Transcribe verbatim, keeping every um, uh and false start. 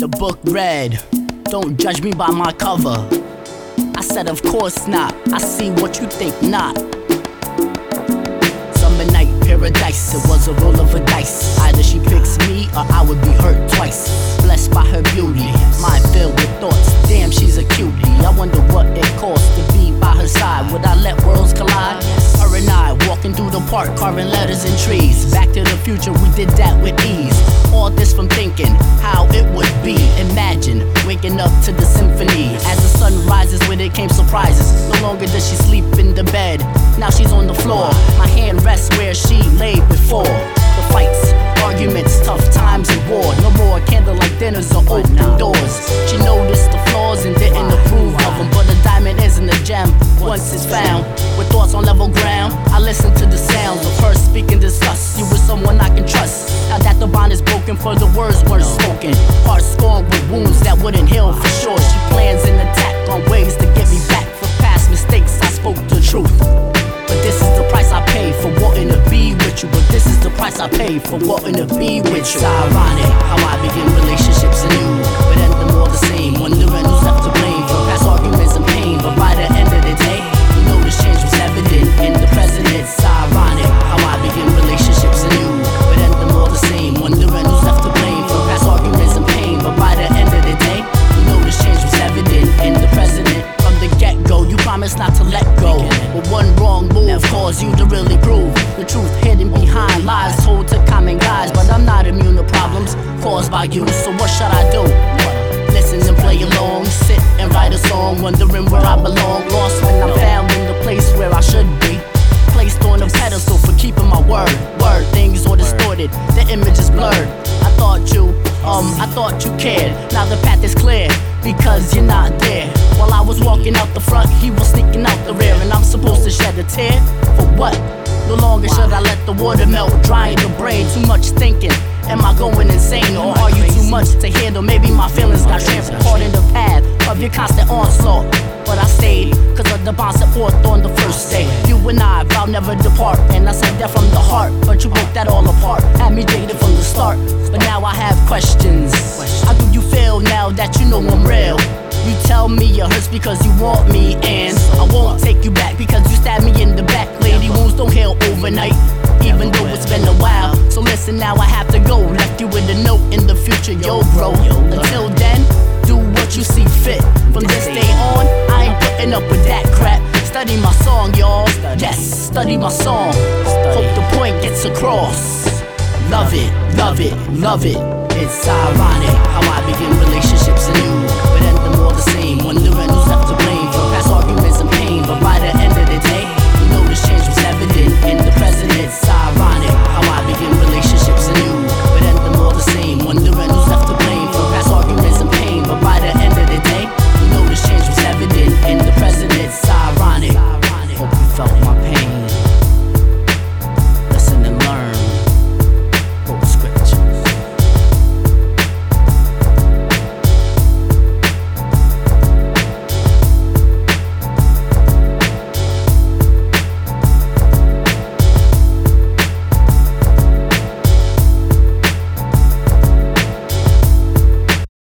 The book read, don't judge me by my cover. I said of course not, I see what you think not. Summer night paradise, it was a roll of a dice. Either she picks me or I would be hurt twice. Blessed by her beauty, mind filled with thoughts. Damn, she's a cutie. I wonder what it costs to be by her side. Would I let worlds collide? Her and I walking through the park, carving letters and trees. Back to the future, we did that with ease. All this from thinking how it would be. Imagine waking up to the symphony. As the sun rises, with it came surprises. No longer does she sleep in the bed, now she's on the floor. My hand rests where she lay before. The fights, arguments, tough times and war. No more candlelight dinners or open doors. She noticed the flaws and didn't approve of them, but a diamond isn't a gem once it's found. With thoughts on level ground, I listen to the sounds of her speaking disgust. You were someone I can trust. Now that the bond is broken, for the words weren't spoken. Heart scorned with wounds that wouldn't heal for sure. She plans an attack on ways to get me back for past mistakes. I spoke the truth, but this is the price I pay for wanting to be with you. But this is the price I pay for wanting to be with you. It's ironic how I begin relationships anew, but end them all the same. Wondering who's left to blame for past arguments and pain. But by the end of the day, you know this change was evident in the present. It's ironic how I begin relationships anew, but end them all the same. Wondering who's left to blame for past arguments and pain. But by the end of the day, you know this change was evident in the present. From the get-go, you promised not to let go, but one wrong move caused you to really prove the truth hidden behind lies told to common guys. But I'm not immune to problems caused by you, so what should I do? Listen and play along, sit and write a song, wondering where I belong. Lost when I'm found in the place where I should be, placed on a pedestal for keeping my word. Word, things are distorted, the image is blurred. I thought you, um, I thought you cared. Now the path is clear, because you're not there. While I was walking out the front, he was sneaking out the rear. And I'm supposed to shed a tear? For what? No longer should I let the water melt, drying the brain. Too much thinking, am I going insane? Or are you too much to handle? Maybe my feelings got trampled caught in the path of your constant onslaught. But I stayed, cause of the bonds set forth on the first day. You and I vowed never depart, and I said that from the heart. But you broke that all apart, had me jaded from the start. But now I have questions. How do you feel now that you know I'm real? You tell me it hurts because you want me, and I won't take you back because you stabbed me in the back. Lady, wounds don't heal overnight, even though it's been a while. So listen, now I have to go. Left you with a note, in the future you'll grow. Until then, do what you see fit. From this day on, I ain't putting up with that crap. Study my song, y'all. Yes, study my song. Hope the point gets across. Love it, love it, love it. It's ironic how I begin relationships anew, but end them all the same. Wondering who's left to